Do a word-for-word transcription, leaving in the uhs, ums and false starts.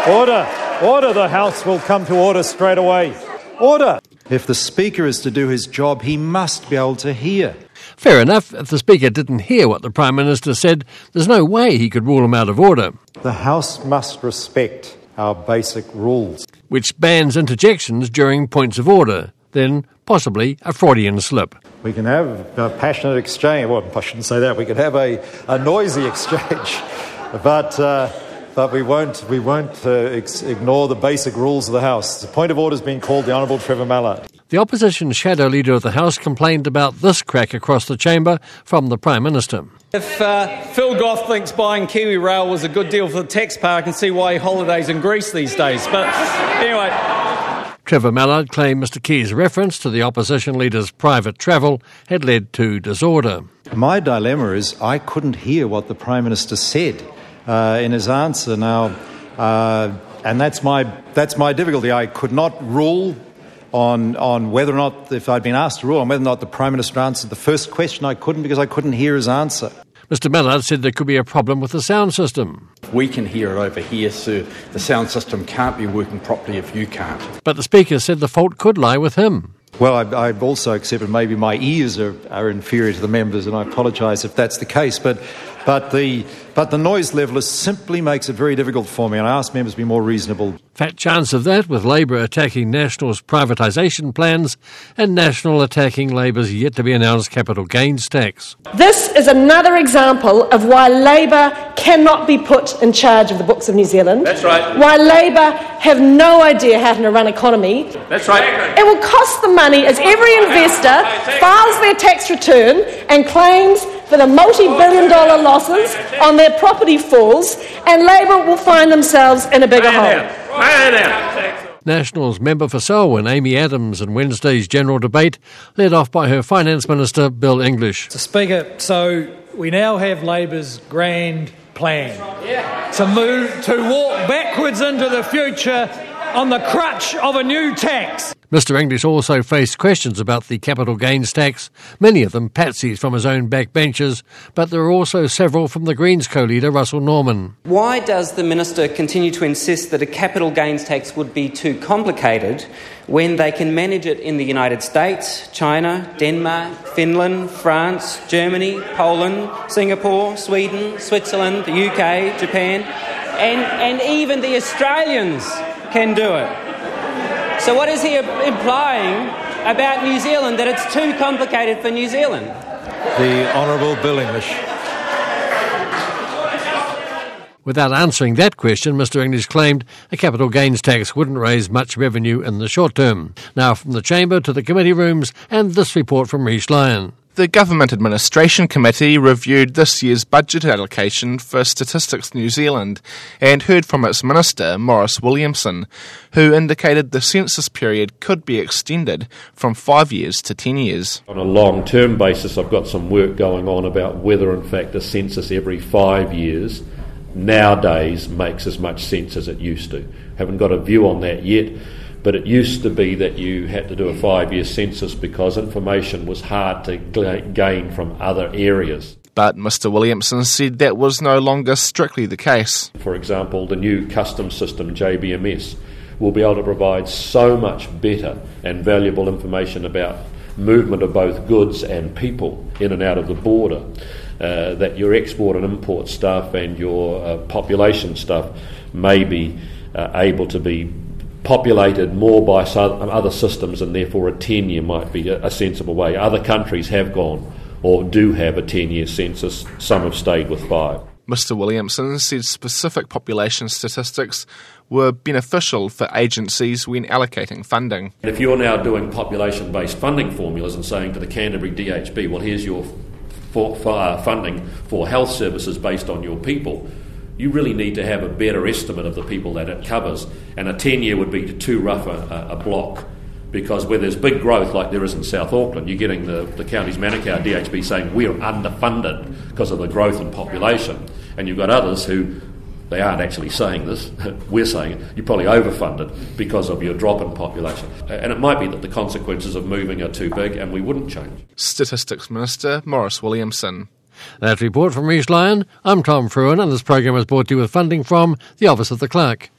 Order. Order. The House will come to order straight away. Order. If the Speaker is to do his job, he must be able to hear. Fair enough. If the Speaker didn't hear what the Prime Minister said, there's no way he could rule him out of order. The House must respect our basic rules. Which bans interjections during points of order, then possibly a Freudian slip. We can have a passionate exchange. Well, I shouldn't say that. We can have a, a noisy exchange, but uh, but we won't we won't uh, ex- ignore the basic rules of the House. The point of order has been called. The Honourable Trevor Mallard. The opposition shadow leader of the House complained about this crack across the chamber from the Prime Minister. If uh, Phil Goff thinks buying Kiwi Rail was a good deal for the taxpayer, I can see why he holidays in Greece these days. But anyway. Trevor Mallard claimed Mr Key's reference to the opposition leader's private travel had led to disorder. My dilemma is I couldn't hear what the Prime Minister said uh, in his answer now, uh, and that's my that's my difficulty. I could not rule on on whether or not, if I'd been asked to rule on whether or not the Prime Minister answered the first question, I couldn't because I couldn't hear his answer. Mr Mallard said there could be a problem with the sound system. We can hear it over here, sir. The sound system can't be working properly if you can't. But the Speaker said the fault could lie with him. Well, I, I've also accepted maybe my ears are, are inferior to the members, and I apologise if that's the case. But but the but the noise level is simply makes it very difficult for me, and I ask members to be more reasonable. Fat chance of that, with Labour attacking National's privatisation plans and National attacking Labour's yet-to-be-announced capital gains tax. This is another example of why Labour cannot be put in charge of the books of New Zealand. That's right. Why Labour have no idea how to run an economy. That's right. It will cost them money as every investor files their tax return and claims for the multi-billion dollar losses on their property falls, and Labour will find themselves in a bigger hole. National's member for Selwyn, Amy Adams, in Wednesday's general debate, led off by her Finance Minister, Bill English. Mister Speaker, so we now have Labour's grand plan to move, to walk backwards into the future on the crutch of a new tax. Mister English also faced questions about the capital gains tax, many of them patsies from his own backbenchers, but there are also several from the Greens co-leader, Russell Norman. Why does the Minister continue to insist that a capital gains tax would be too complicated when they can manage it in the United States, China, Denmark, Finland, France, Germany, Poland, Singapore, Sweden, Switzerland, the U K, Japan, and, and even the Australians can do it? So what is he implying about New Zealand, that it's too complicated for New Zealand? The Honourable Bill English. Without answering that question, Mister English claimed a capital gains tax wouldn't raise much revenue in the short term. Now from the Chamber to the committee rooms, and this report from Rhys Lyon. The Government Administration Committee reviewed this year's budget allocation for Statistics New Zealand and heard from its Minister, Maurice Williamson, who indicated the census period could be extended from five years to ten years. On a long-term basis, I've got some work going on about whether, in fact, a census every five years nowadays makes as much sense as it used to. Haven't got a view on that yet. But it used to be that you had to do a five-year census because information was hard to gain from other areas. But Mister Williamson said that was no longer strictly the case. For example, the new customs system, J B M S, will be able to provide so much better and valuable information about movement of both goods and people in and out of the border, uh, that your export and import stuff and your uh, population stuff may be uh, able to be populated more by other systems, and therefore a ten-year might be a sensible way. Other countries have gone or do have a ten-year census. Some have stayed with five. Mister Williamson said specific population statistics were beneficial for agencies when allocating funding. If you're now doing population-based funding formulas and saying to the Canterbury D H B, well, here's your for, for, uh, funding for health services based on your people, you really need to have a better estimate of the people that it covers. And a ten-year would be too rough a, a block, because where there's big growth like there is in South Auckland, you're getting the, the county's Manukau D H B saying we're underfunded because of the growth in population. And you've got others who, they aren't actually saying this, we're saying it, you're probably overfunded because of your drop in population. And it might be that the consequences of moving are too big and we wouldn't change. Statistics Minister Maurice Williamson. That report from Rhys Lyon. I'm Tom Fruin, and this program is brought to you with funding from the Office of the Clerk.